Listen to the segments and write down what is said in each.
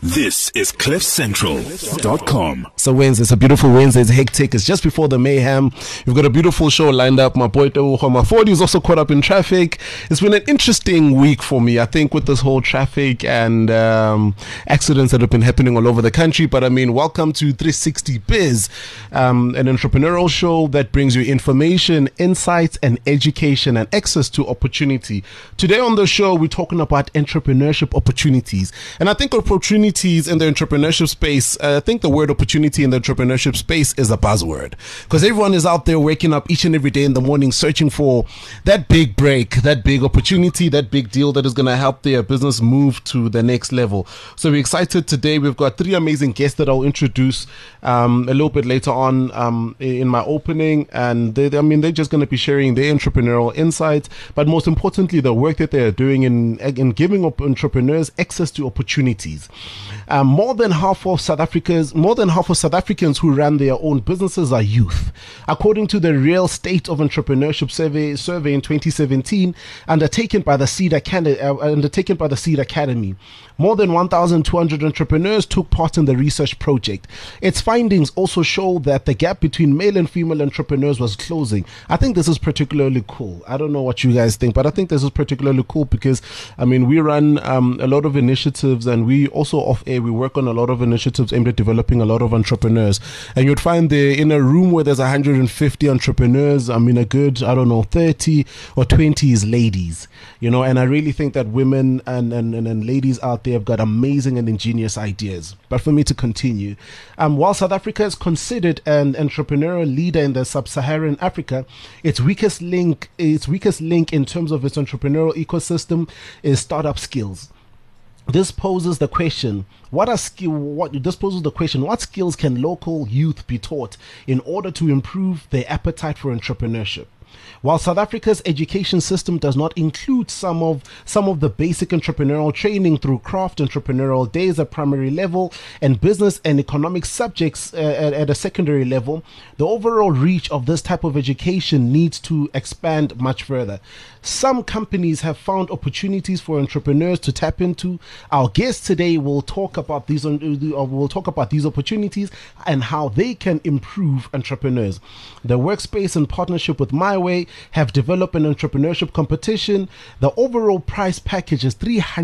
This is CliffCentral.com. So Wednesday, it's a beautiful Wednesday. It's hectic. It's just before the mayhem. We've got a beautiful show lined up. My boy my 40 is also caught up in traffic. It's been an interesting week for me, I think, with this whole traffic and accidents that have been happening all over the country. But I mean, welcome to 360 Biz, an entrepreneurial show that brings you information, insights, and education and access to opportunity. Today on the show, we're talking about entrepreneurship opportunities. And I think opportunities in the entrepreneurship space, I think the word opportunity in the entrepreneurship space is a buzzword, because everyone is out there waking up each and every day in the morning searching for that big break, that big opportunity, that big deal that is going to help their business move to the next level. So we're excited today. We've got three amazing guests that I'll introduce a little bit later on in my opening, and they're just going to be sharing their entrepreneurial insights, but most importantly, the work that they're doing in giving entrepreneurs access to opportunities. More than half of South Africans who run their own businesses are youth, according to the Real State of Entrepreneurship survey in 2017, undertaken by the Seed Academy. More than 1,200 entrepreneurs took part in the research project. Its findings also show that the gap between male and female entrepreneurs was closing. I think this is particularly cool. I don't know what you guys think, but I think this is particularly cool because, we run a lot of initiatives, and we also off-air, we work on a lot of initiatives aimed at developing a lot of entrepreneurs. And you'd find there in a room where there's 150 entrepreneurs, a good, 30 or 20 is ladies, and I really think that women and ladies out there have got amazing and ingenious ideas. But for me to continue, while South Africa is considered an entrepreneurial leader in the sub-Saharan Africa, its weakest link in terms of its entrepreneurial ecosystem is startup skills. This poses the question, what skills can local youth be taught in order to improve their appetite for entrepreneurship? While South Africa's education system does not include some of the basic entrepreneurial training through craft entrepreneurial days at primary level and business and economic subjects at a secondary level, the overall reach of this type of education needs to expand much further. Some companies have found opportunities for entrepreneurs to tap into. Our guest today will talk about these opportunities and how they can improve entrepreneurs. The Workspace, in partnership with MyWay, have developed an entrepreneurship competition. The overall prize package is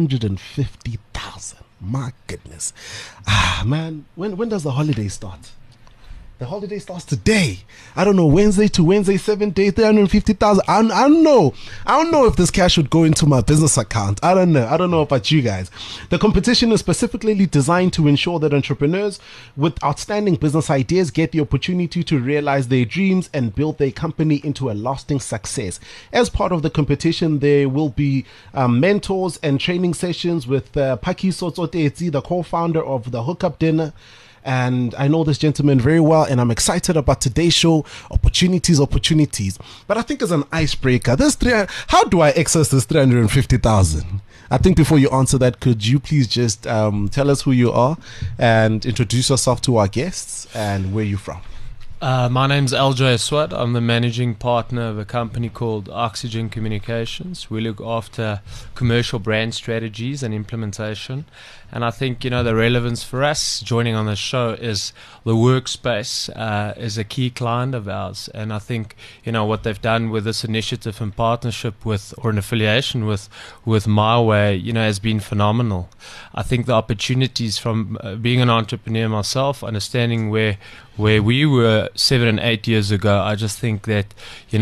350,000. My goodness. Man, when does the holiday start? The holiday starts today. I don't know, Wednesday to Wednesday, 7 days, 350,000. I don't know. I don't know if this cash would go into my business account. I don't know. I don't know about you guys. The competition is specifically designed to ensure that entrepreneurs with outstanding business ideas get the opportunity to realize their dreams and build their company into a lasting success. As part of the competition, there will be mentors and training sessions with Pakiso Tsotetsi, the co-founder of the Hookup Dinner. And I know this gentleman very well, and I'm excited about today's show. Opportunities. But I think as an icebreaker, how do I access this 350,000? I think before you answer that, could you please just tell us who you are and introduce yourself to our guests and where you're from? My name's LJ Swat. I'm the managing partner of a company called Oxygen Communications. We look after commercial brand strategies and implementation. And I think, the relevance for us joining on the show is the Workspace is a key client of ours. And I think, what they've done with this initiative in partnership with, or in affiliation with MyWay, has been phenomenal. I think the opportunities from being an entrepreneur myself, understanding where we were 7 and 8 years ago, I just think that,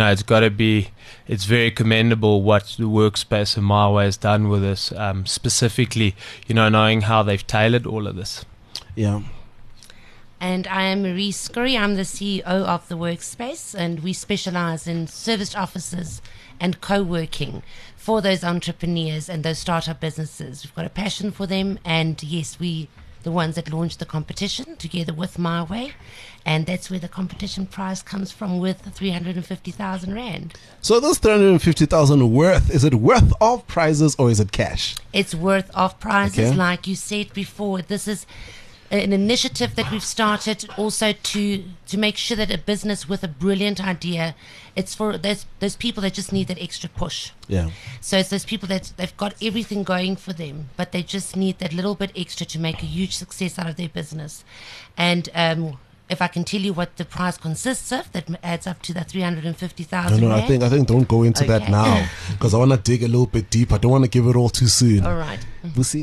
it's very commendable what the Workspace and MyWay has done with us, specifically, knowing how they've tailored all of this. Yeah. And I am Marie Scurry. I'm the CEO of the Workspace, and we specialize in serviced offices and co-working for those entrepreneurs and those startup businesses. We've got a passion for them, and yes, we the ones that launched the competition together with MyWay, and that's where the competition prize comes from, with 350,000 rand. So this 350,000 is it worth of prizes or is it cash? It's worth of prizes. Okay. Like you said before, this is an initiative that we've started also to make sure that a business with a brilliant idea, it's for those people that just need that extra push. Yeah. So it's those people that they've got everything going for them, but they just need that little bit extra to make a huge success out of their business. And if I can tell you what the prize consists of, that adds up to the 350,000. No, I think don't go into that Okay. now, because I want to dig a little bit deep. I don't want to give it all too soon. All right. Busi?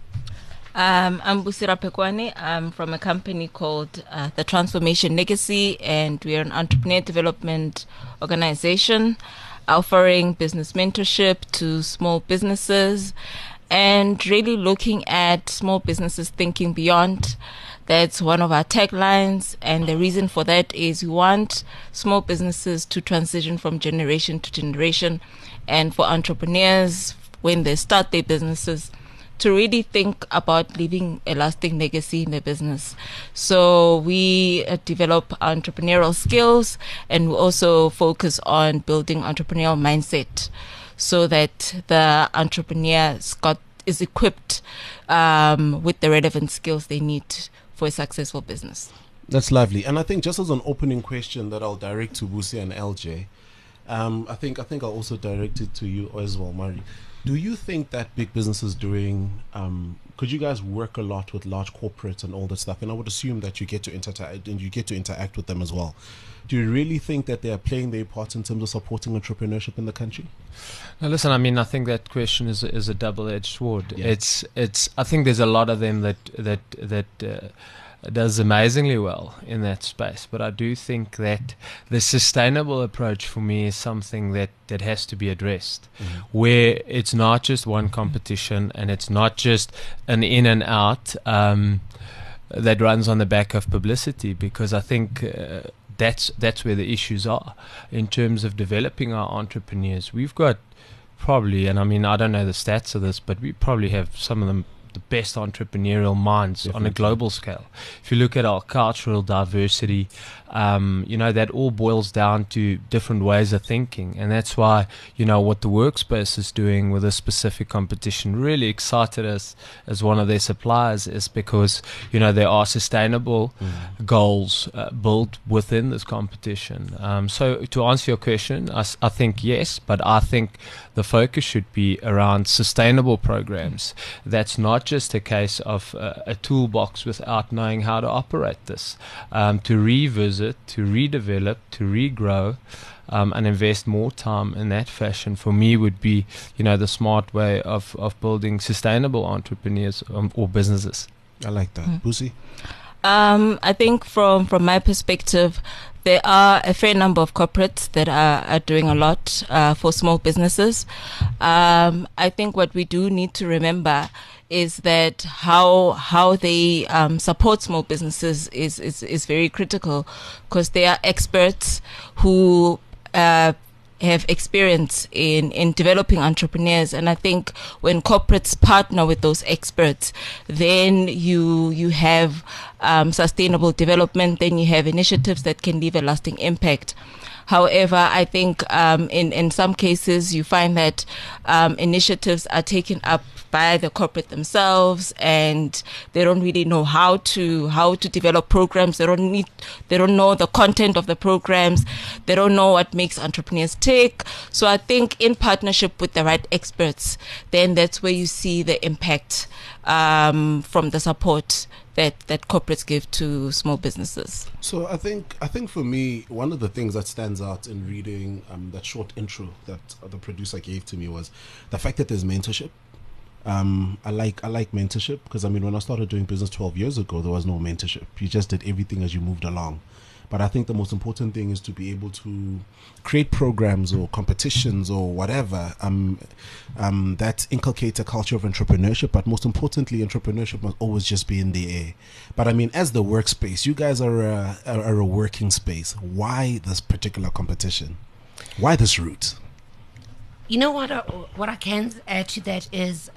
I'm Busira Pekwani. I'm from a company called The Transformation Legacy, and we are an entrepreneur development organization offering business mentorship to small businesses and really looking at small businesses thinking beyond. That's one of our taglines, and the reason for that is we want small businesses to transition from generation to generation, and for entrepreneurs, when they start their businesses, to really think about leaving a lasting legacy in their business. So we develop entrepreneurial skills, and we also focus on building entrepreneurial mindset so that the entrepreneur is equipped with the relevant skills they need for a successful business. That's lovely. And I think just as an opening question that I'll direct to Busi and LJ, I think I'll also direct it to you as well, Mari. Do you think that big businesses doing, could you guys work a lot with large corporates and all that stuff? And I would assume that you get to interact with them as well. Do you really think that they are playing their part in terms of supporting entrepreneurship in the country? Now, listen, I mean, I think that question is a double-edged sword. Yeah. It's. I think there's a lot of them that does amazingly well in that space, but I do think that the sustainable approach for me is something that has to be addressed, where it's not just one competition and it's not just an in and out that runs on the back of publicity, because I think that's where the issues are in terms of developing our entrepreneurs. We've got probably, and I mean, I don't know the stats of this, but we probably have some of them the best entrepreneurial minds on a global scale. If you look at our cultural diversity, that all boils down to different ways of thinking, and that's why what the Workspace is doing with a specific competition really excited us as one of their suppliers, is because there are sustainable goals built within this competition. So to answer your question, I think yes, but I think the focus should be around sustainable programs. That's not just a case of a toolbox without knowing how to operate this, to revisit, to redevelop, to regrow, and invest more time in that fashion, for me, would be the smart way of building sustainable entrepreneurs or businesses. I like that. Busi? I think from my perspective, there are a fair number of corporates that are doing a lot for small businesses. I think what we do need to remember is that how they support small businesses is very critical, because they are experts who have experience in developing entrepreneurs. And I think when corporates partner with those experts, then you have sustainable development, then you have initiatives that can leave a lasting impact. However, I think in some cases you find that initiatives are taken up by the corporate themselves, and they don't really know how to develop programs. They don't know the content of the programs. They don't know what makes entrepreneurs tick. So I think in partnership with the right experts, then that's where you see the impact from the support that corporates give to small businesses. So I think for me, one of the things that stands out in reading that short intro that the producer gave to me was the fact that there's mentorship. I like mentorship, because I mean, when I started doing business 12 years ago, there was no mentorship. You just did everything as you moved along. But I think the most important thing is to be able to create programs or competitions or whatever that inculcate a culture of entrepreneurship. But most importantly, entrepreneurship must always just be in the air. But I mean, as the workspace, you guys are a working space. Why this particular competition? Why this route? You know what I can add to that is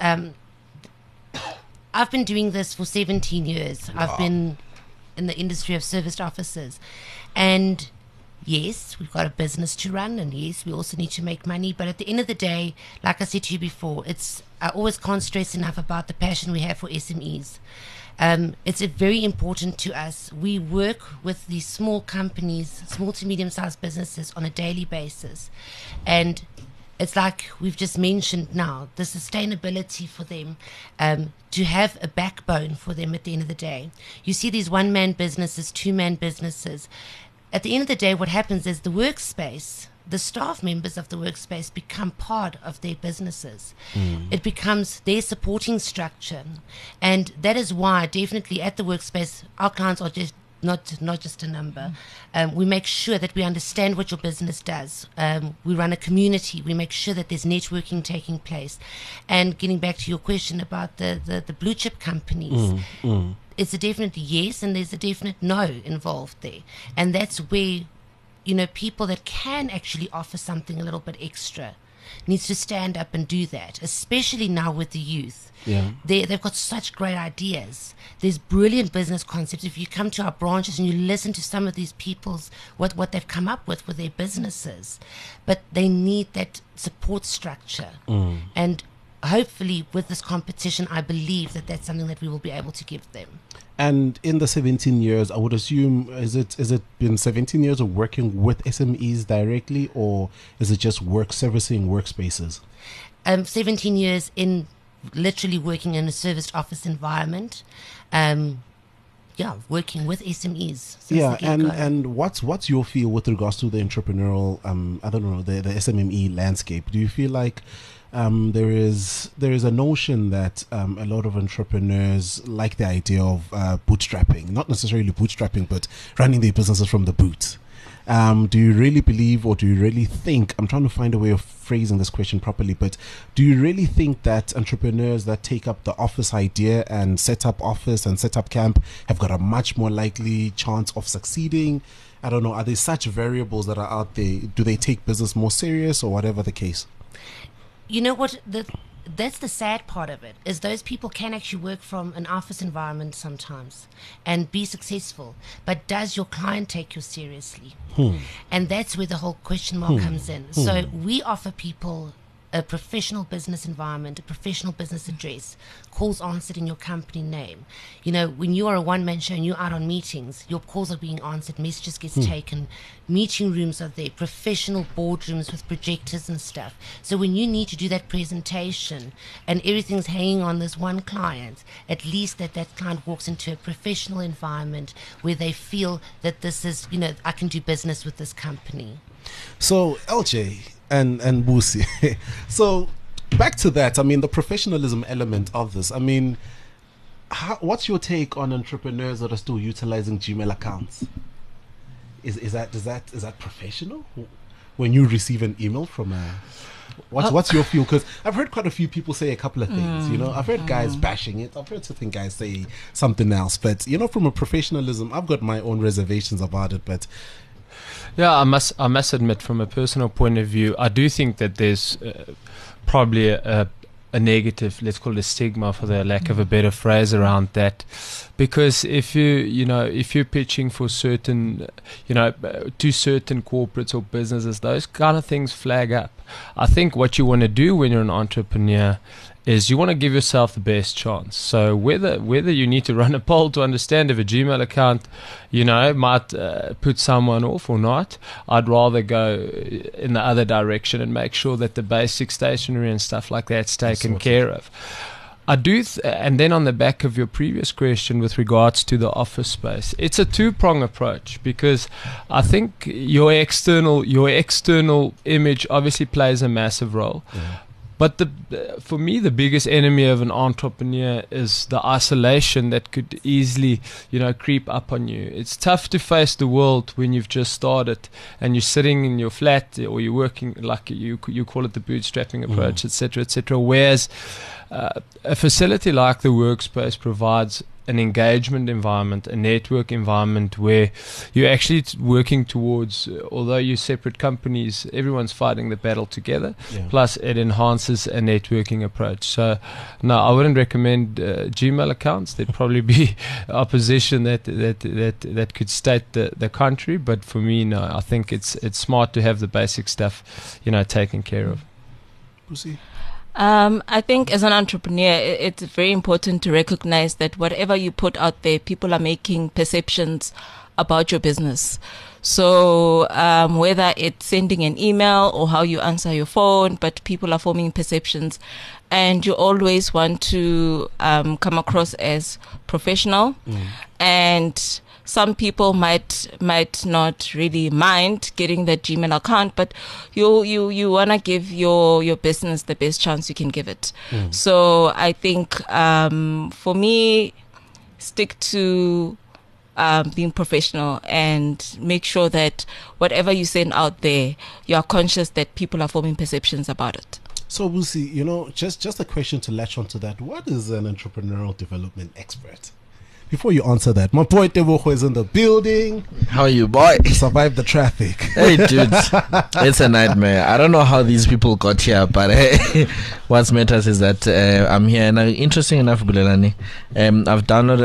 I've been doing this for 17 years. I've been in the industry of serviced offices, and yes, we've got a business to run, and yes, we also need to make money, but at the end of the day, like I said to you before, I always can't stress enough about the passion we have for SMEs. It's very important to us. We work with these small companies, small to medium-sized businesses on a daily basis. And it's like we've just mentioned now, the sustainability for them, to have a backbone for them at the end of the day. You see these one-man businesses, two-man businesses. At the end of the day, what happens is the workspace, the staff members of the workspace become part of their businesses. It becomes their supporting structure. And that is why definitely at the workspace, our clients are just not just a number. We make sure that we understand what your business does. We run a community. We make sure that there's networking taking place. And getting back to your question about the blue chip companies, it's a definite yes and there's a definite no involved there. And that's where, people that can actually offer something a little bit extra needs to stand up and do that, especially now with the youth. Yeah. They've got such great ideas. There's brilliant business concepts. If you come to our branches and you listen to some of these people's, what they've come up with their businesses, but they need that support structure. And hopefully with this competition, I believe that that's something that we will be able to give them. And in the 17 years, I would assume, is it been 17 years of working with SMEs directly, or is it just servicing workspaces? 17 years in literally working in a serviced office environment. Working with SMEs. And what's your feel with regards to the entrepreneurial, the SMME landscape? Do you feel like there is a notion that a lot of entrepreneurs like the idea of bootstrapping, not necessarily bootstrapping, but running their businesses from the boot? Do you really believe, or do you really think, I'm trying to find a way of phrasing this question properly, but do you really think that entrepreneurs that take up the office idea and set up office and set up camp have got a much more likely chance of succeeding? I don't know, are there such variables that are out there? Do they take business more serious, or whatever the case? You know what, that's the sad part of it, is those people can actually work from an office environment sometimes and be successful, but does your client take you seriously? And that's where the whole question mark comes in. So we offer people a professional business environment, a professional business address, calls answered in your company name. When you are a one-man show and you're out on meetings, your calls are being answered, messages get taken, meeting rooms are there, professional boardrooms with projectors and stuff. So when you need to do that presentation and everything's hanging on this one client, at least that client walks into a professional environment where they feel that this is, I can do business with this company. So LJ and Busi, so back to that, the professionalism element of this, what's your take on entrepreneurs that are still utilizing Gmail accounts? Is that professional? When you receive an email from what's your feel? Because I've heard quite a few people say a couple of things. I've heard guys bashing it. I've heard certain guys say something else. But from a professionalism, I've got my own reservations about it. But yeah, I must admit, from a personal point of view, I do think that there's probably a negative, let's call it a stigma, for the lack of a better phrase, around that, because if you're pitching for certain, to certain corporates or businesses, those kind of things flag up. I think what you want to do when you're an entrepreneur is you want to give yourself the best chance. So whether you need to run a poll to understand if a Gmail account, might put someone off or not, I'd rather go in the other direction and make sure that the basic stationery and stuff like that's taken care of. I do, and then on the back of your previous question with regards to the office space, it's a two-prong approach, because I think your external image obviously plays a massive role. Yeah. But for me, the biggest enemy of an entrepreneur is the isolation that could easily, creep up on you. It's tough to face the world when you've just started and you're sitting in your flat, or you're working, like you call it the bootstrapping approach, etc., etc. Whereas a facility like the workspace provides an engagement environment, a network environment where you're actually working towards, although you're separate companies, everyone's fighting the battle together. Yeah. Plus, it enhances a networking approach. So, no, I wouldn't recommend Gmail accounts. There'd probably be opposition that could state the country. But for me, no, I think it's smart to have the basic stuff, taken care of. Pussy. I think as an entrepreneur, it's very important to recognize that whatever you put out there, people are making perceptions about your business. So whether it's sending an email or how you answer your phone, but people are forming perceptions, and you always want to come across as professional. And some people might not really mind getting that Gmail account, but you wanna give your business the best chance you can give it. So I think for me, stick to being professional and make sure that whatever you send out there, you are conscious that people are forming perceptions about it. So Busi, you know, just a question to latch onto that. What is an entrepreneurial development expert? Before you answer that, my boy Tebogo is in the building. How are you, boy? Survive the traffic. Hey, dude. It's a nightmare. I don't know how these people got here, but hey, what matters is that I'm here. And interesting enough, Bulelani, I've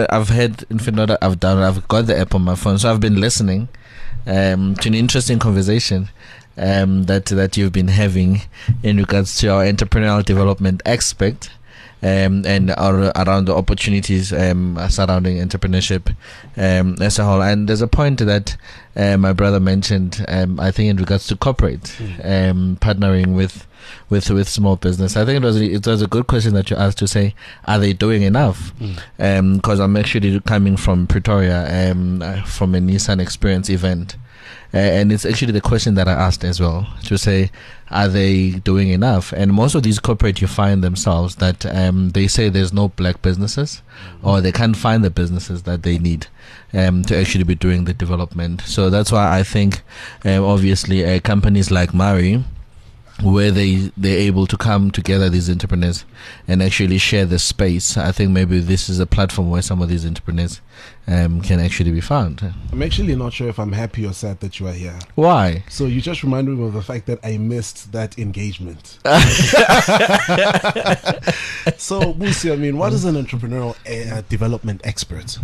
got the app on my phone, so I've been listening to an interesting conversation that you've been having in regards to our entrepreneurial development aspect. And around the opportunities surrounding entrepreneurship as a whole. And there's a point that my brother mentioned, I think in regards to corporate partnering with small business. I think it was a good question that you asked to say, are they doing enough? Because I'm actually coming from Pretoria from a Nissan Experience event. And it's actually the question that I asked as well, to say, are they doing enough? And most of these corporate, you find themselves that they say there's no black businesses, or they can't find the businesses that they need to actually be doing the development. So that's why I think, obviously, companies like Mari, where they're able to come together, these entrepreneurs, and actually share the space. I think maybe this is a platform where some of these entrepreneurs can actually be found. I'm actually not sure if I'm happy or sad that you are here. Why? So you just reminded me of the fact that I missed that engagement. So Busi, I mean, what is an entrepreneurial development expert?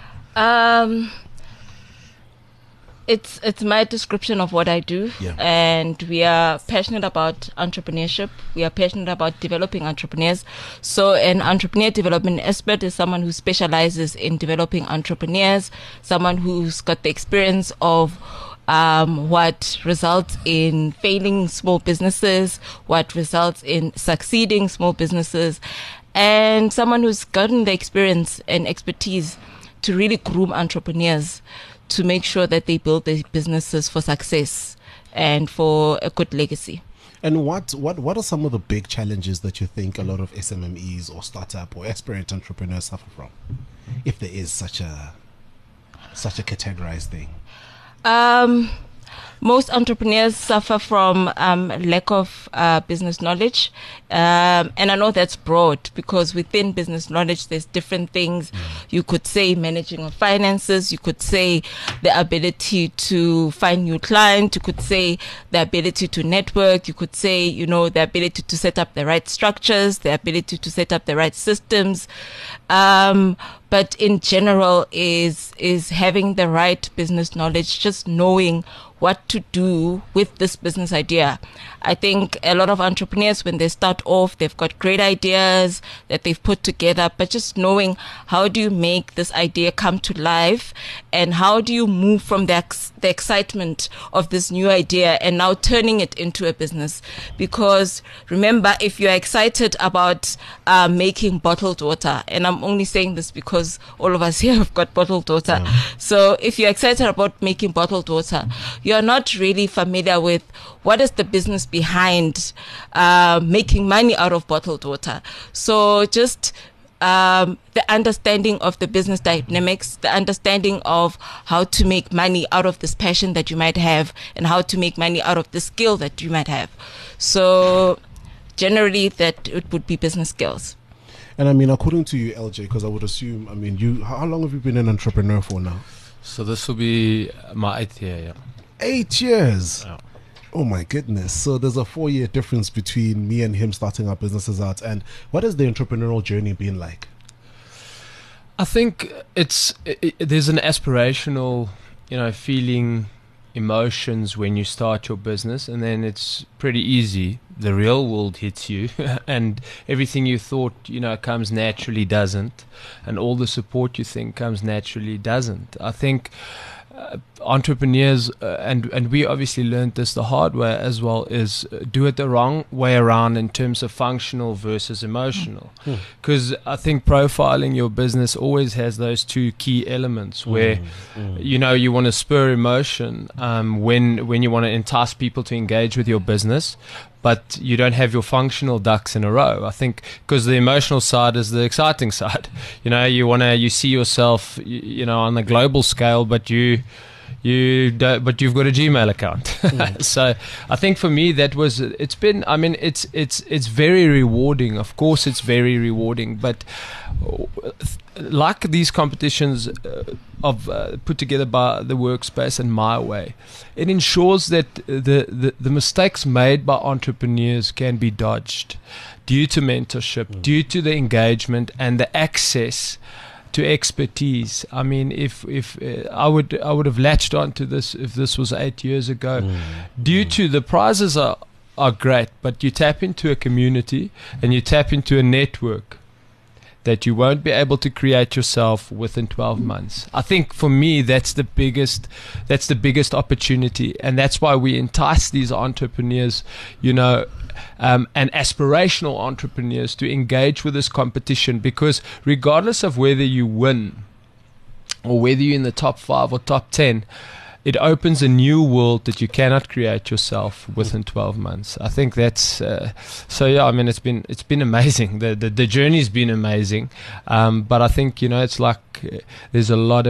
It's my description of what I do, and we are passionate about entrepreneurship. We are passionate about developing entrepreneurs. So an entrepreneur development expert is someone who specializes in developing entrepreneurs, someone who's got the experience of what results in failing small businesses, what results in succeeding small businesses, and someone who's gotten the experience and expertise to really groom entrepreneurs to make sure that they build their businesses for success and for a good legacy. And what are some of the big challenges that you think a lot of SMMEs or startup or aspirant entrepreneurs suffer from, if there is such a categorized thing? Most entrepreneurs suffer from lack of business knowledge. And I know that's broad, because within business knowledge, there's different things. You could say managing of finances. You could say the ability to find new clients. You could say the ability to network. You could say, the ability to set up the right structures, the ability to set up the right systems. But in general is having the right business knowledge, just knowing what to do with this business idea. I think a lot of entrepreneurs, when they start off, they've got great ideas that they've put together, but just knowing how do you make this idea come to life, and how do you move from the excitement of this new idea and now turning it into a business. Because remember, if you're excited about making bottled water, and I'm only saying this because all of us here have got bottled water. So if you're excited about making bottled water, you're not really familiar with what is the business behind making money out of bottled water. So just the understanding of the business dynamics, the understanding of how to make money out of this passion that you might have, and how to make money out of the skill that you might have. So generally that it would be business skills. And I mean, according to you, LJ, because I would assume, I mean, how long have you been an entrepreneur for now? So this will be my 8th year, yeah. 8 years? Yeah. Oh my goodness. So there's a 4-year difference between me and him starting our businesses out. And what has the entrepreneurial journey been like? I think there's an aspirational, feeling, emotions when you start your business, and then it's pretty easy. The real world hits you, and everything you thought, comes naturally doesn't, and all the support you think comes naturally doesn't. I think entrepreneurs, and we obviously learned this the hard way as well, is do it the wrong way around in terms of functional versus emotional. Because I think profiling your business always has those two key elements where you want to spur emotion when you want to entice people to engage with your business, but you don't have your functional ducks in a row. I think because the emotional side is the exciting side. You see yourself, on the global scale, but you've got a Gmail account. So I think for me it's very rewarding. Of course it's very rewarding, but like these competitions put together by the Workspace and My Way, it ensures that the mistakes made by entrepreneurs can be dodged due to mentorship, due to the engagement and the access to expertise. I mean, if I would have latched onto this if this was 8 years ago. Due to the prizes are great, but you tap into a community and you tap into a network that you won't be able to create yourself within 12 months. I think for me that's the biggest opportunity, and that's why we entice these entrepreneurs, and aspirational entrepreneurs to engage with this competition, because regardless of whether you win or whether you're in the top 5 or top 10, it opens a new world that you cannot create yourself within 12 months. I think that's it's been amazing. The journey's been amazing, but I think it's like there's a lot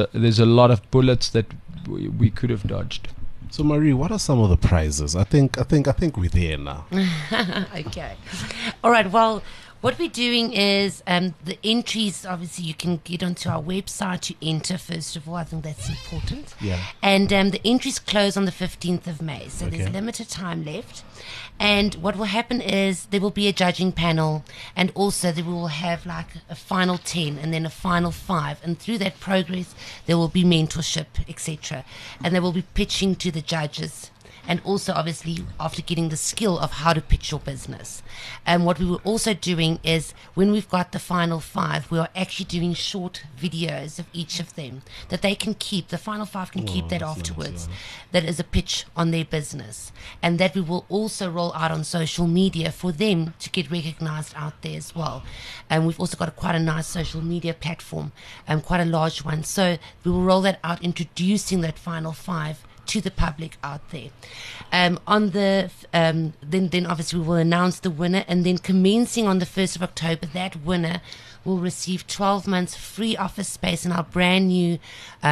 of bullets that we could have dodged. So Marie, what are some of the prizes? I think we're there now. Okay. All right. Well, what we're doing is the entries, obviously you can get onto our website to enter, first of all. I think that's important. Yeah. And the entries close on the 15th of May. So there's limited time left. And what will happen is there will be a judging panel, and also we will have like a final 10 and then a final 5. And through that progress, there will be mentorship, etc. And they will be pitching to the judges. And also, obviously, after getting the skill of how to pitch your business. And what we were also doing is, when we've got the final 5, we are actually doing short videos of each of them that they can keep. The final 5 can keep that afterwards. Nice. That is a pitch on their business. And that we will also roll out on social media for them to get recognized out there as well. And we've also got quite a nice social media platform, quite a large one. So we will roll that out, introducing that final 5 to the public out there. Then obviously we will announce the winner, and then commencing on the 1st of October, that winner will receive 12 months free office space in our brand new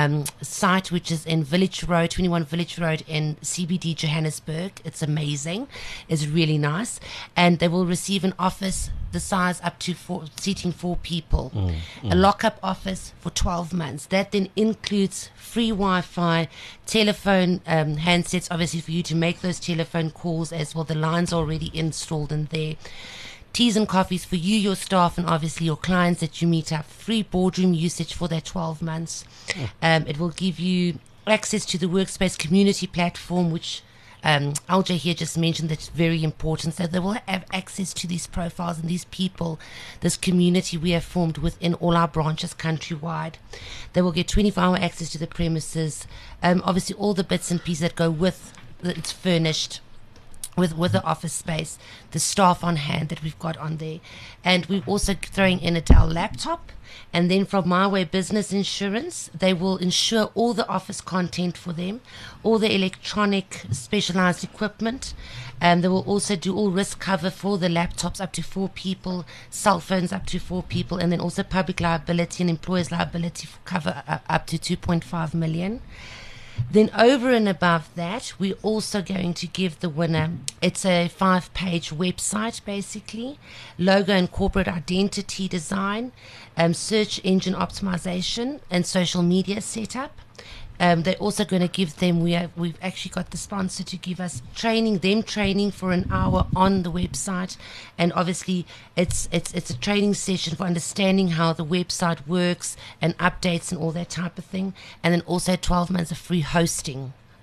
site, which is in 21 Village Road in CBD Johannesburg. It's amazing. It's really nice. And they will receive an office the size up to seating 4 people. A lock-up office for 12 months. That then includes free Wi-Fi, telephone handsets, obviously for you to make those telephone calls as well. The lines are already installed in there. Teas and coffees for you, your staff, and obviously your clients that you meet up. Free boardroom usage for that 12 months. It will give you access to the Workspace community platform, which LJ here just mentioned that's very important. So they will have access to these profiles and these people, this community we have formed within all our branches countrywide. They will get 24-hour access to the premises. Obviously, all the bits and pieces that go with it's furnished with the office space, the staff on hand that we've got on there. And we're also throwing in a Dell laptop. And then from My Way Business Insurance, they will insure all the office content for them, all the electronic specialized equipment. They will also do all risk cover for the laptops up to 4 people, cell phones up to 4 people, and then also public liability and employers' liability for cover up to 2.5 million. Then over and above that, we're also going to give the winner, it's a 5-page website basically, logo and corporate identity design, search engine optimization, and social media setup. They're also going to give them, we've actually got the sponsor to give us training for an hour on the website. And obviously it's a training session for understanding how the website works and updates and all that type of thing. And then also 12 months of free hosting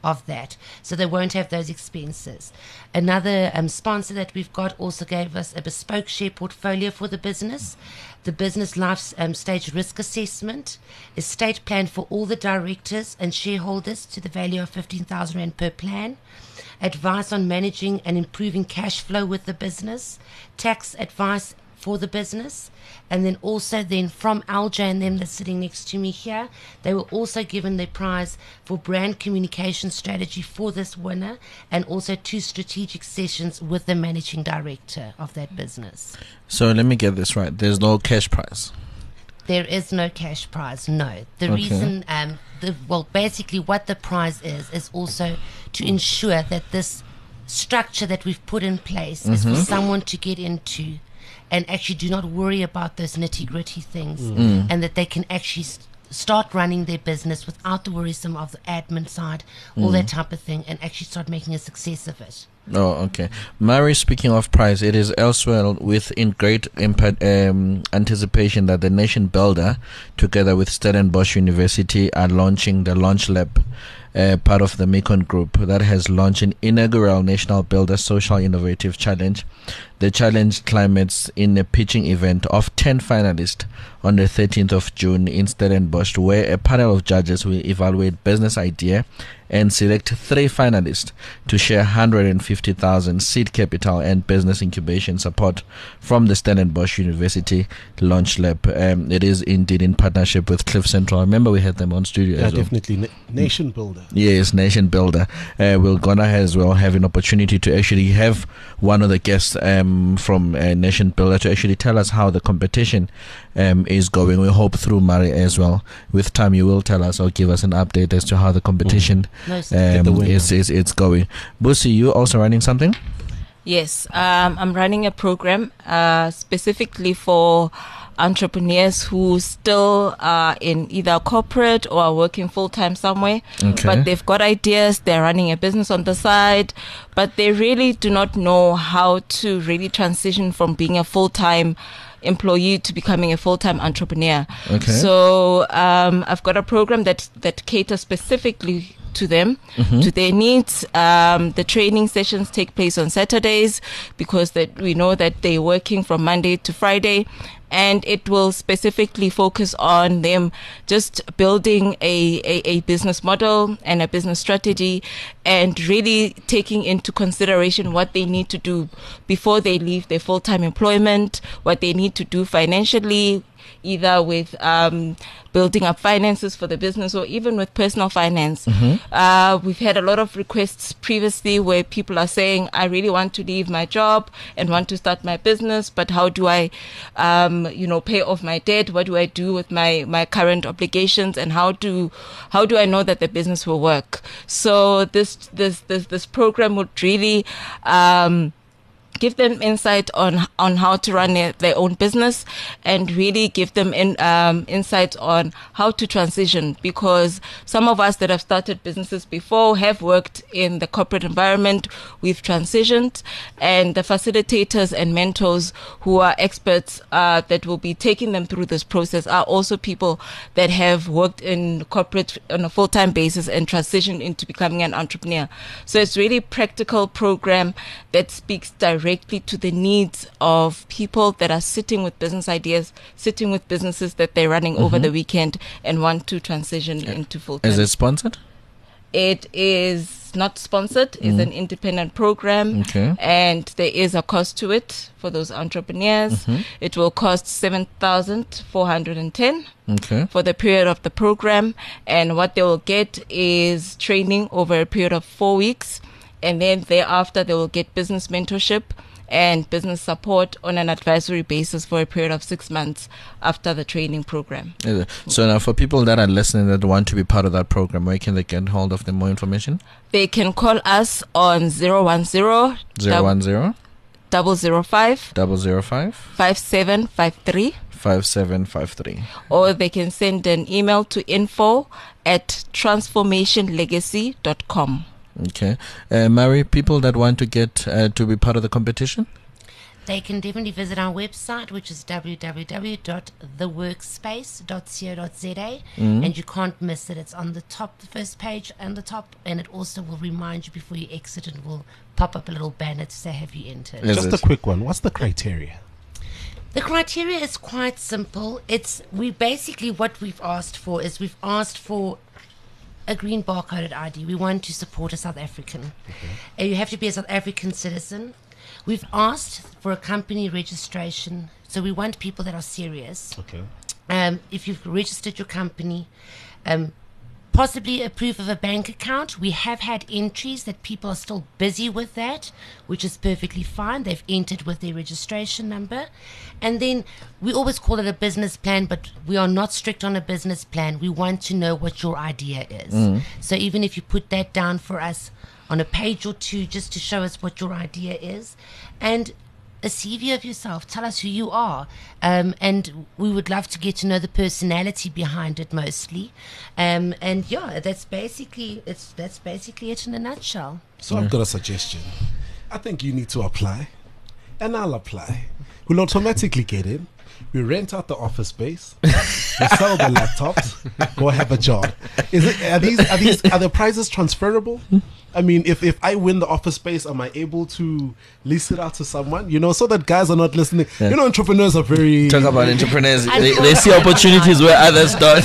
of that, so they won't have those expenses. Another sponsor that we've got also gave us a bespoke share portfolio for the business. The business life stage risk assessment, estate plan for all the directors and shareholders to the value of 15,000 Rand per plan, advice on managing and improving cash flow with the business, tax advice for the business, and then also then from Alja and them that's sitting next to me here, they were also given the prize for brand communication strategy for this winner, and also 2 strategic sessions with the managing director of that business. So let me get this right. There's no cash prize. There is no cash prize, no. The Okay. reason, basically what the prize is also to ensure that this structure that we've put in place is for someone to get into and actually do not worry about those nitty-gritty things, and that they can actually start running their business without the worrisome of the admin side, all that type of thing, and actually start making a success of it. Oh, okay. Mary, speaking of prize, it is elsewhere in great anticipation that the Nation Builder, together with Stellenbosch University, are launching the Launch Lab, part of the Mekon Group, that has launched an inaugural National Builder Social Innovative Challenge. The challenge climates in a pitching event of 10 finalists on the 13th of June in Stellenbosch, where a panel of judges will evaluate business idea and select 3 finalists to share 150,000 seed capital and business incubation support from the Stellenbosch University Launch Lab. It is indeed in partnership with Cliff Central. I remember we had them on studio Yeah, as well. definitely. Nation Builder. Yes, Nation Builder. We're gonna as well have an opportunity to actually have one of the guests from Nation Builder to actually tell us how the competition is going. We hope through Mari as well. With time, you will tell us or give us an update as to how the competition Most is going. Busi, you also running something? Yes, I'm running a program specifically for entrepreneurs who still are in either corporate or are working full-time somewhere, but they've got ideas, they're running a business on the side, but they really do not know how to really transition from being a full-time employee to becoming a full-time entrepreneur. Okay. So I've got a program that caters specifically to them, to their needs. The training sessions take place on Saturdays because that we know that they're working from Monday to Friday, and it will specifically focus on them just building a business model and a business strategy, and really taking into consideration what they need to do before they leave their full-time employment, what they need to do financially, either with building up finances for the business or even with personal finance. We've had a lot of requests previously where people are saying, I really want to leave my job and want to start my business, but how do I pay off my debt? What do I do with my current obligations, and how do I know that the business will work? So this program would really give them insight on how to run their own business, and really give them insight on how to transition, because some of us that have started businesses before have worked in the corporate environment. We've transitioned, and the facilitators and mentors who are experts that will be taking them through this process are also people that have worked in corporate on a full-time basis and transitioned into becoming an entrepreneur. So it's really a practical program that speaks directly to the needs of people that are sitting with business ideas, sitting with businesses that they're running over the weekend and want to transition into full-time. Is it sponsored? It is not sponsored. It's an independent program, and there is a cost to it for those entrepreneurs. It will cost 7,410 for the period of the program, and what they will get is training over a period of 4 weeks, and then thereafter they will get business mentorship and business support on an advisory basis for a period of 6 months after the training program. So now for people that are listening that want to be part of that program, where can they get hold of the more information? They can call us on 010 010 005 005 5753, 5753. or they can send an email to info@transformationlegacy.com. Okay. Mary, people that want to get to be part of the competition? They can definitely visit our website, which is www.theworkspace.co.za, and you can't miss it. It's on the top, the first page and the top, and it also will remind you before you exit, and will pop up a little banner to say, have you entered? Is Just it? a quick one. What's the criteria? The criteria is quite simple. What we've asked for is we've asked for a green barcoded ID. We want to support a South African. And you have to be a South African citizen. We've asked for a company registration. So we want people that are serious. Okay. If you've registered your company, possibly a proof of a bank account. We have had entries that people are still busy with that, which is perfectly fine. They've entered with their registration number. And then we always call it a business plan, but we are not strict on a business plan. We want to know what your idea is. So even if you put that down for us on a page or two, just to show us what your idea is, and a CV of yourself, tell us who you are, and we would love to get to know the personality behind it mostly, and yeah, that's basically it in a nutshell. So I've got a suggestion. I think you need to apply, and I'll apply. We'll automatically get in. We rent out the office space. We sell the laptops. Go have a job. Are the prices transferable? I mean, if I win the office space, am I able to lease it out to someone? So that guys are not listening. Yeah. Entrepreneurs are very... Talk about entrepreneurs. They see opportunities where others don't.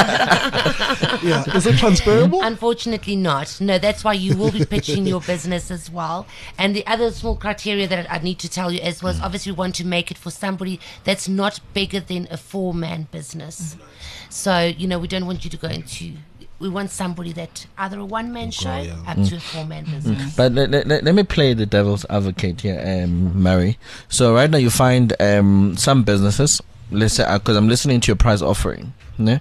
Yeah. Is it transferable? Unfortunately not. No, that's why you will be pitching your business as well. And the other small criteria that I need to tell you as well is obviously we want to make it for somebody that's not bigger than a 4-man business. So, we don't want you to go into... We want somebody that either a 1-man show up to a 4-man business. But let me play the devil's advocate here, Mary. So right now you find some businesses, let's say, because I'm listening to your price offering. Let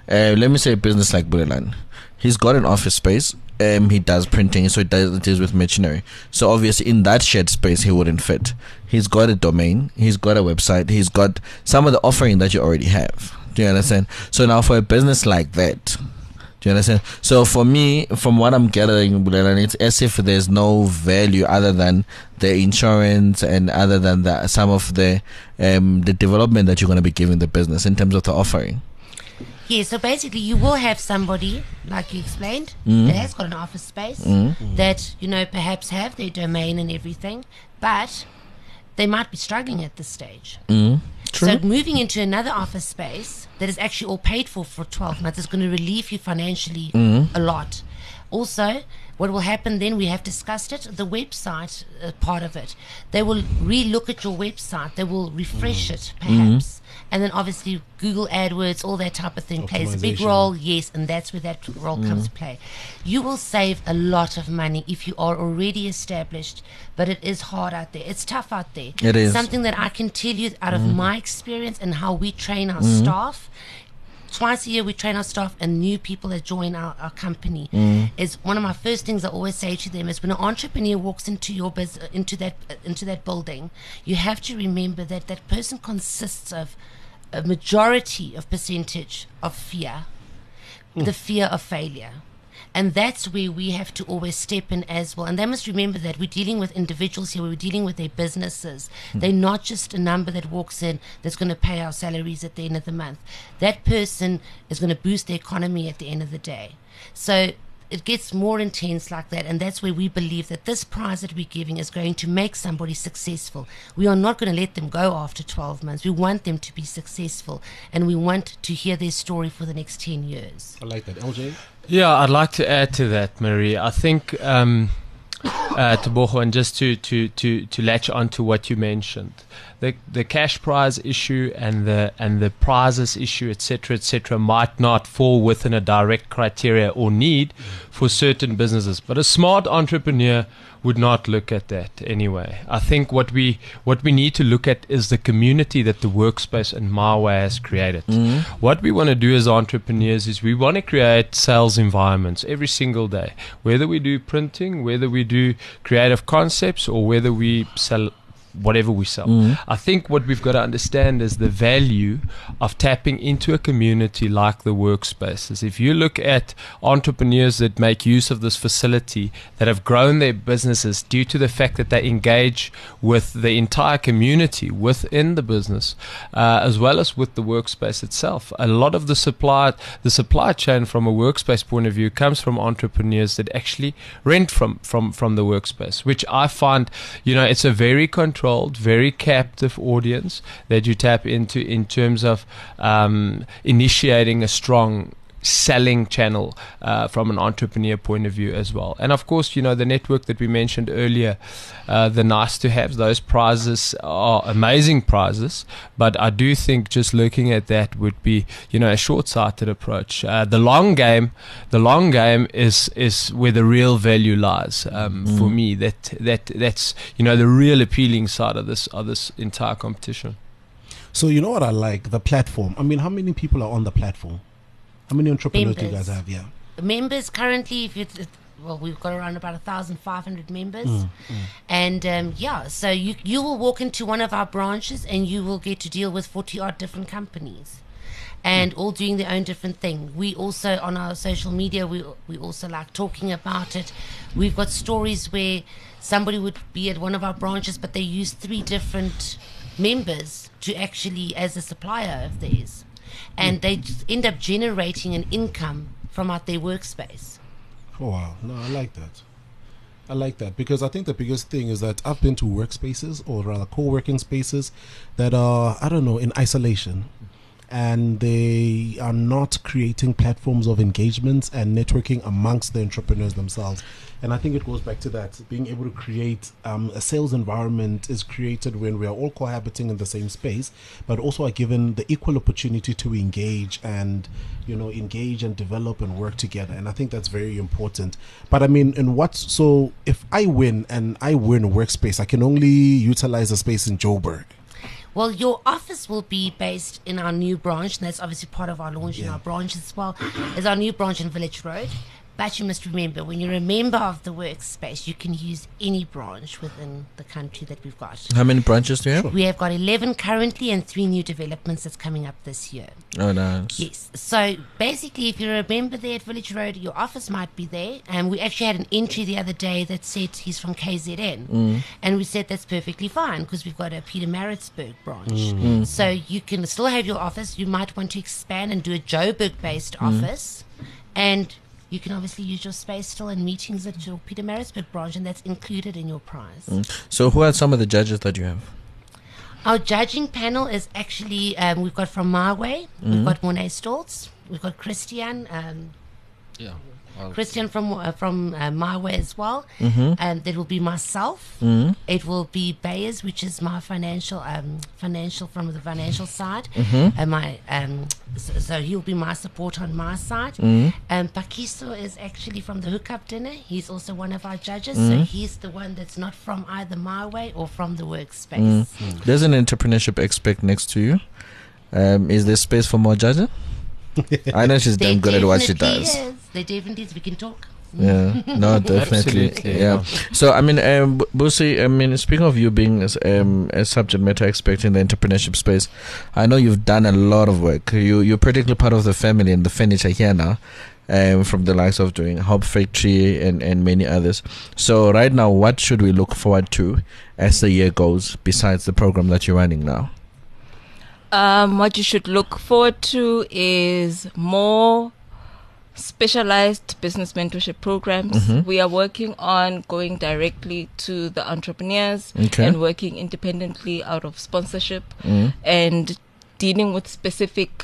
me say a business like Bulelani. He's got an office space. He does printing, so it deals with machinery. So obviously in that shared space he wouldn't fit. He's got a domain. He's got a website. He's got some of the offering that you already have. Do you understand? So now for a business like that, do you understand? So for me, from what I'm gathering, it's as if there's no value other than the insurance and other than some of the development that you're going to be giving the business in terms of the offering. Yeah, so basically you will have somebody, like you explained, that has got an office space, that, perhaps have their domain and everything, but they might be struggling at this stage. True. So moving into another office space that is actually all paid for 12 months is going to relieve you financially a lot. Also, what will happen then, we have discussed it, the website part of it. They will re-look at your website. They will refresh it, perhaps. And then obviously Google AdWords, all that type of thing plays a big role, yes, and that's where that role comes to play. You will save a lot of money if you are already established, but it is hard out there. It's tough out there. It is. Something that I can tell you out of my experience and how we train our staff. Twice a year we train our staff and new people that join our company. Is one of my first things I always say to them is when an entrepreneur walks into your into that building, you have to remember that that person consists of a majority of percentage of fear, the fear of failure. And that's where we have to always step in as well. And they must remember that we're dealing with individuals here, we're dealing with their businesses. They're not just a number that walks in that's going to pay our salaries at the end of the month. That person is going to boost the economy at the end of the day. So it gets more intense like that, and that's where we believe that this prize that we're giving is going to make somebody successful. We are not going to let them go after 12 months. We want them to be successful, and we want to hear their story for the next 10 years. I like that. LJ? Yeah, I'd like to add to that, Marie. I think Tebogo, and just to latch on to what you mentioned, the cash prize issue and the prizes issue, etc., might not fall within a direct criteria or need for certain businesses, but a smart entrepreneur would not look at that anyway. I think what we need to look at is the community that the workspace and MyWay has created. What we want to do as entrepreneurs is we want to create sales environments every single day, whether we do printing, whether we do creative concepts, or whether we sell whatever we sell. I think what we've got to understand is the value of tapping into a community like the workspaces. If you look at entrepreneurs that make use of this facility, that have grown their businesses due to the fact that they engage with the entire community within the business, as well as with the workspace itself. A lot of the supply chain from a workspace point of view comes from entrepreneurs that actually rent from the workspace, which I find, it's a very controlled, very captive audience that you tap into in terms of initiating a strong selling channel from an entrepreneur point of view as well. And of course, the network that we mentioned earlier, the nice to have, those prizes are amazing prizes, but I do think just looking at that would be, a short-sighted approach. The long game is where the real value lies. For me, that's the real appealing side of this entire competition. So you know what I like? The platform. I mean, how many people are on the platform? How many entrepreneurs do you guys have? Yeah. Members currently, we've got around about 1,500 members. And so you will walk into one of our branches and you will get to deal with 40 odd different companies, and all doing their own different thing. We also, on our social media, we also like talking about it. We've got stories where somebody would be at one of our branches, but they use 3 different members to actually as a supplier of theirs. And they end up generating an income from out their workspace. Oh, wow. No, I like that. I like that because I think the biggest thing is that I've been to workspaces, or rather co-working spaces, that are, in isolation. And they are not creating platforms of engagement and networking amongst the entrepreneurs themselves. And I think it goes back to that. Being able to create a sales environment is created when we are all cohabiting in the same space, but also are given the equal opportunity to engage and develop and work together. And I think that's very important. But I mean, so if I win and I win a workspace, I can only utilize a space in Joburg. Well, your office will be based in our new branch, and that's obviously part of our launch in our branch as well, is our new branch in Village Road. But you must remember, when you're a member of the workspace, you can use any branch within the country that we've got. How many branches do you have? We have got 11 currently and 3 new developments that's coming up this year. Oh, nice. Yes. So basically, if you're a member there at Village Road, your office might be there. And we actually had an entry the other day that said he's from KZN. And we said that's perfectly fine because we've got a Peter Maritzburg branch. So you can still have your office. You might want to expand and do a Joburg-based office. And you can obviously use your space still in meetings at your Peter Maritzburg branch, and that's included in your price. So who are some of the judges that you have? Our judging panel is actually, we've got from Marway, we've got Monet Stoltz, we've got Christian, Christian from Marway as well, and there will be myself. It will be Bayers, which is my financial from the financial side, and so he'll be my support on my side. Pakiso is actually from the Hookup Dinner. He's also one of our judges, so he's the one that's not from either Marway or from the workspace. There's an entrepreneurship expert next to you. Is there space for more judges? I know she's damn good at what she does. They definitely is. We can talk. Yeah, no, definitely. Yeah. So, I mean, Busi, speaking of you being a subject matter expert in the entrepreneurship space, I know you've done a lot of work. You're practically part of the family in the furniture here now, from the likes of doing Hop Factory and many others. So, right now, what should we look forward to as the year goes, besides the program that you're running now? What you should look forward to is more specialized business mentorship programs. We are working on going directly to the entrepreneurs and working independently out of sponsorship and dealing with specific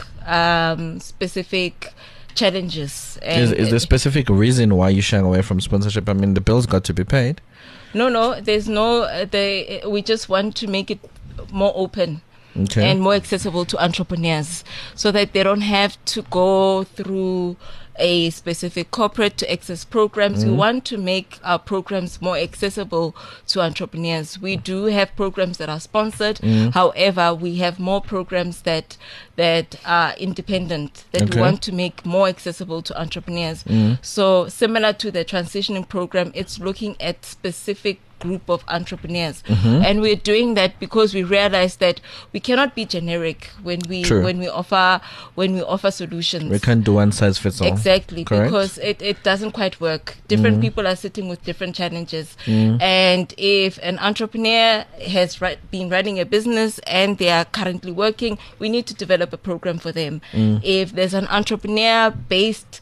challenges. And is there a specific reason why you're shying away from sponsorship? I mean, the bills got to be paid. No, there's no. We just want to make it more open. And more accessible to entrepreneurs so that they don't have to go through a specific corporate to access programs. We want to make our programs more accessible to entrepreneurs. We do have programs that are sponsored. However, we have more programs that are independent that we want to make more accessible to entrepreneurs. So similar to the transitioning program, it's looking at specific group of entrepreneurs. And we're doing that because we realize that we cannot be generic when we offer solutions. We can't do one size fits all. Exactly. Correct? Because it doesn't quite work. Different people are sitting with different challenges. And if an entrepreneur has been running a business and they are currently working, we need to develop a program for them. If there's an entrepreneur based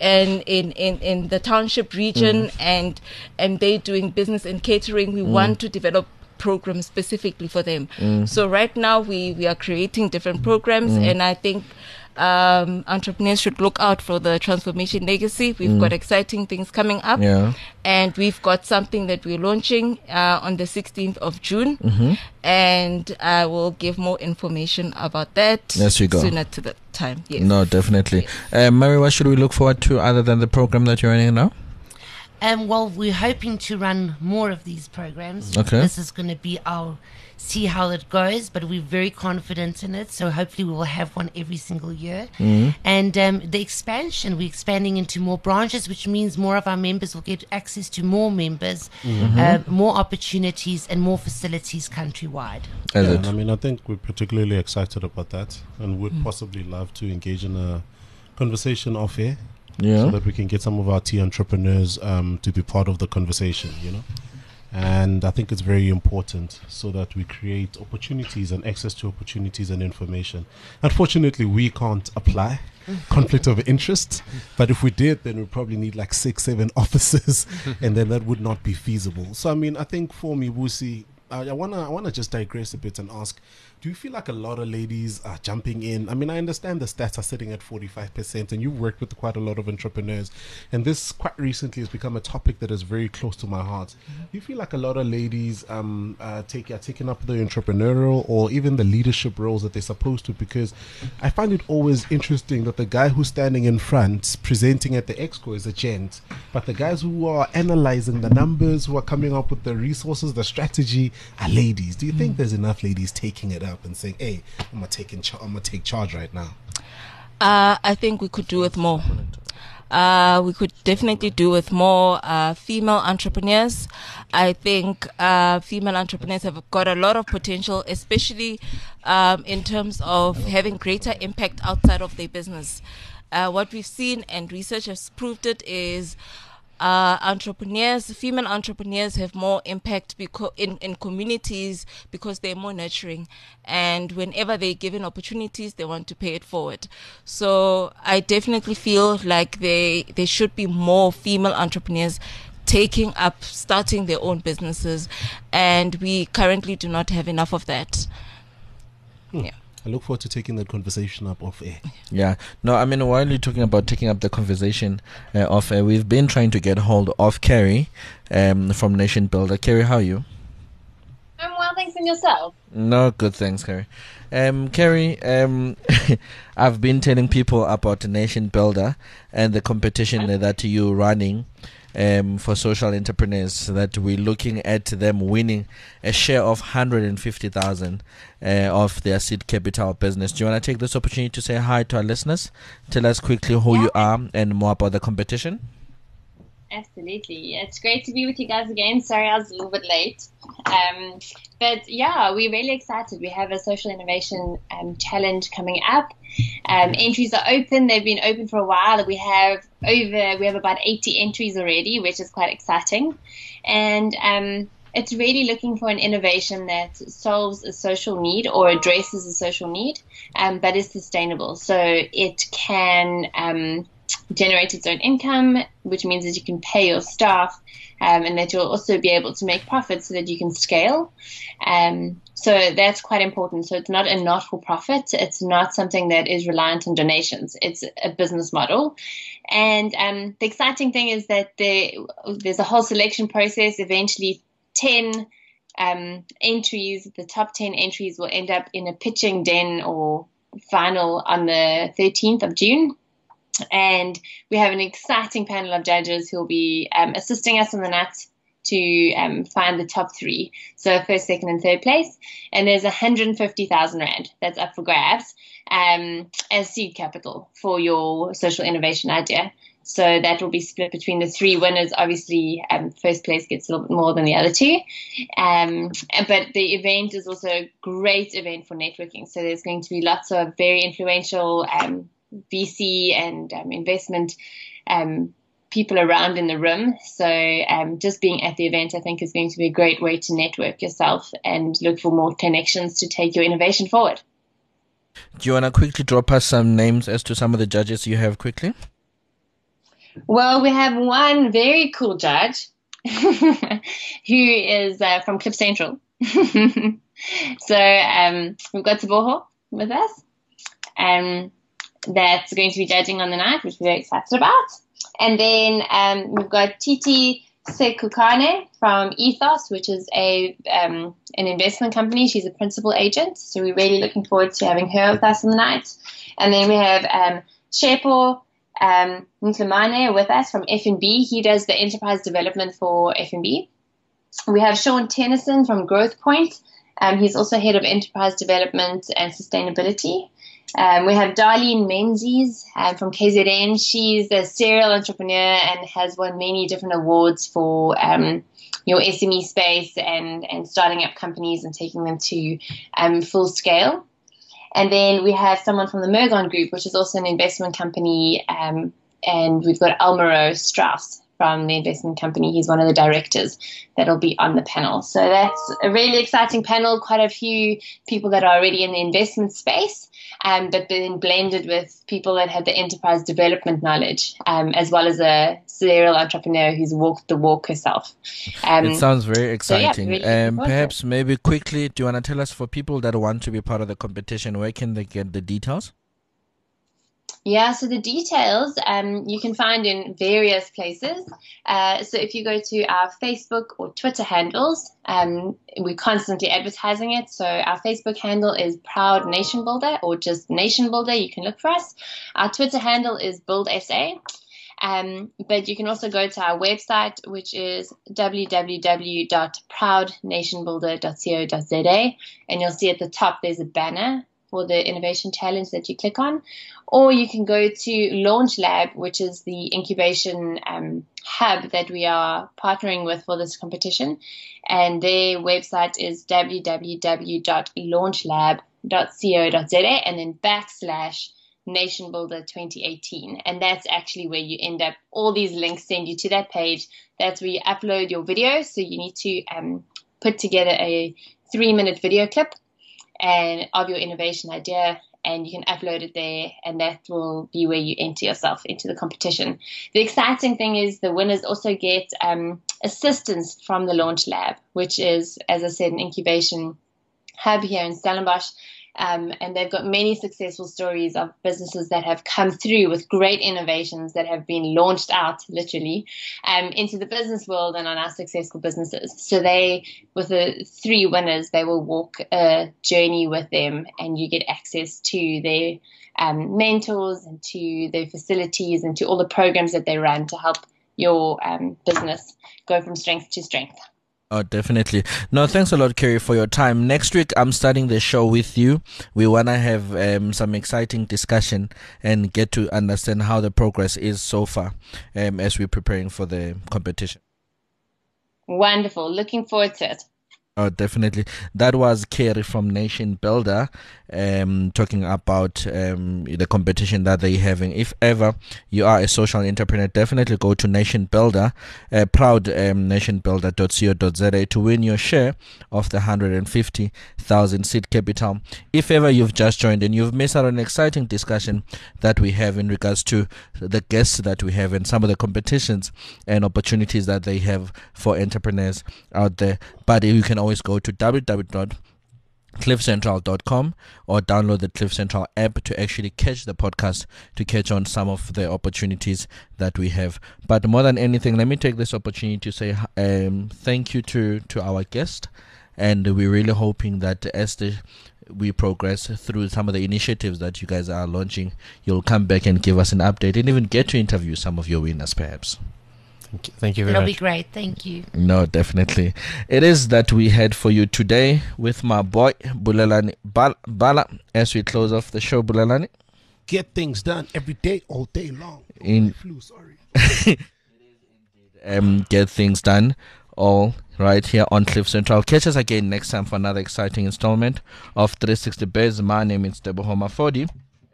in the township region and they're doing business in catering, we want to develop programs specifically for them. So right now we are creating different programs, and I think entrepreneurs should look out for the Transformation Legacy. We've got exciting things coming up, and we've got something that we're launching on the 16th of June, and I will give more information about that sooner to the time. Yes. No, definitely. Mary, what should we look forward to other than the program that you're running now? Well, we're hoping to run more of these programs. Okay. This is going to be see how it goes, but we're very confident in it. So hopefully we will have one every single year. And the expansion, we're expanding into more branches, which means more of our members will get access to more members, more opportunities and more facilities countrywide. And I mean, I think we're particularly excited about that, and would possibly love to engage in a conversation off air. So that we can get some of our tea entrepreneurs to be part of the conversation, And I think it's very important so that we create opportunities and access to opportunities and information. Unfortunately, we can't apply conflict of interest, but if we did, then we'd probably need like 6-7 officers, and then that would not be feasible. So I mean, I think for me, Wusi, I wanna just digress a bit and ask, do you feel like a lot of ladies are jumping in? I mean, I understand the stats are sitting at 45%, and you've worked with quite a lot of entrepreneurs, and this quite recently has become a topic that is very close to my heart. Do you feel like a lot of ladies are taking up the entrepreneurial or even the leadership roles that they're supposed to? Because I find it always interesting that the guy who's standing in front presenting at the exco is a gent, but the guys who are analyzing the numbers, who are coming up with the resources, the strategy, are ladies. Do you think there's enough ladies taking it up and saying, hey, I'm gonna take charge right now? I think we could do with more. We could definitely do with more female entrepreneurs. I think female entrepreneurs have got a lot of potential, especially in terms of having greater impact outside of their business. What we've seen, and research has proved it, is female entrepreneurs have more impact in communities because they're more nurturing, and whenever they're given opportunities, they want to pay it forward. So I definitely feel like there should be more female entrepreneurs starting their own businesses, and we currently do not have enough of that. I look forward to taking that conversation up off air. Yeah. No, I mean, while you're talking about taking up the conversation off air, we've been trying to get hold of Carrie from Nation Builder. Carrie, how are you? I'm well, thanks, and yourself? No, good, thanks, Carrie. Carrie, I've been telling people about Nation Builder and the competition that you're running for social entrepreneurs, that we're looking at them winning a share of 150,000 of their seed capital business. Do you want to take this opportunity to say hi to our listeners? Tell us quickly who you are and more about the competition. Absolutely. It's great to be with you guys again. Sorry I was a little bit late. But yeah, we're really excited. We have a social innovation challenge coming up. Entries are open. They've been open for a while. We have about 80 entries already, which is quite exciting. And it's really looking for an innovation that solves a social need or addresses a social need, but is sustainable. So it can generate its own income, which means that you can pay your staff, and that you'll also be able to make profits so that you can scale. So that's quite important. So it's not a not-for-profit. It's not something that is reliant on donations. It's a business model. And the exciting thing is that there's a whole selection process. Eventually 10 entries, the top 10 entries will end up in a pitching den or final on the 13th of June. And we have an exciting panel of judges who will be assisting us on the nuts to find the top 3. So first, second, and third place. And there's 150,000 Rand that's up for grabs as seed capital for your social innovation idea. So that will be split between the 3 winners. Obviously, first place gets a little bit more than the other 2. But the event is also a great event for networking. So there's going to be lots of very influential VC and investment people around in the room. So just being at the event, I think, is going to be a great way to network yourself and look for more connections to take your innovation forward. Do you want to quickly drop us some names as to some of the judges you have quickly? Well, we have one very cool judge who is from Cliff Central. So we've got Teboho with us. That's going to be judging on the night, which we're very excited about. And then we've got Titi Sekukane from Ethos, which is an investment company. She's a principal agent. So we're really looking forward to having her with us on the night. And then we have Shepo Ntlemane with us from FNB. He does the enterprise development for FNB. We have Sean Tennyson from Growth Point. He's also head of enterprise development and sustainability. We have Darlene Menzies from KZN. She's a serial entrepreneur and has won many different awards for your SME space and starting up companies and taking them to full scale. And then we have someone from the Mergon Group, which is also an investment company, and we've got Almaro Strauss from the investment company. He's one of the directors that'll be on the panel. So that's a really exciting panel, quite a few people that are already in the investment space, but then blended with people that have the enterprise development knowledge, as well as a serial entrepreneur who's walked the walk herself. It sounds very exciting. So yeah, really perhaps maybe quickly, do you want to tell us, for people that want to be part of the competition, where can they get the details? Yeah, so the details you can find in various places. So if you go to our Facebook or Twitter handles, we're constantly advertising it. So our Facebook handle is Proud Nation Builder, or just Nation Builder. You can look for us. Our Twitter handle is BuildSA. But you can also go to our website, which is www.proudnationbuilder.co.za, and you'll see at the top there's a banner for the innovation challenge that you click on. Or you can go to Launch Lab, which is the incubation hub that we are partnering with for this competition. And their website is www.launchlab.co.za and then /Nation Builder 2018. And that's actually where you end up. All these links send you to that page. That's where you upload your video. So you need to put together a 3-minute video clip and of your innovation idea, and you can upload it there, and that will be where you enter yourself into the competition. The exciting thing is the winners also get assistance from the Launch Lab, which is, as I said, an incubation hub here in Stellenbosch. And they've got many successful stories of businesses that have come through with great innovations that have been launched out, literally, into the business world and on our successful businesses. So they, with the 3 winners, they will walk a journey with them, and you get access to their mentors and to their facilities and to all the programs that they run to help your business go from strength to strength. Oh, definitely. No, thanks a lot, Kerry, for your time. Next week, I'm starting the show with you. We want to have some exciting discussion and get to understand how the progress is so far as we're preparing for the competition. Wonderful. Looking forward to it. Oh, definitely. That was Kerry from Nation Builder talking about the competition that they're having. If ever you are a social entrepreneur, definitely go to Nation Builder, proudnationbuilder.co.za to win your share of the 150,000 seed capital. If ever you've just joined and you've missed out on an exciting discussion that we have in regards to the guests that we have and some of the competitions and opportunities that they have for entrepreneurs out there, but you can always go to www.cliffcentral.com or download the Cliff Central app to actually catch the podcast, to catch on some of the opportunities that we have. But more than anything, let me take this opportunity to say thank you to our guest, and we're really hoping that as we progress through some of the initiatives that you guys are launching, you'll come back and give us an update and even get to interview some of your winners perhaps. Thank you very It'll much. be great. Thank you. No, definitely. It is that we had for you today with my boy Bulelani Bala as we close off the show. Bulelani. Get things done every day, all day long. Get things done all right here on Cliff Central. Catch us again next time for another exciting installment of 360 Biz. My name is Teboho Mafodi.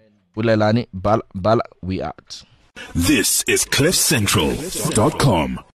Bulelani Bala, we out. This is CliffCentral.com.